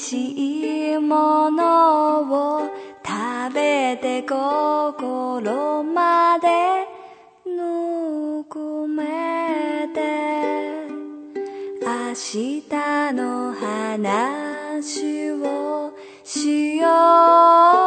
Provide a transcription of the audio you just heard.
しいものを食べて心までぬくめて明日の話をしよう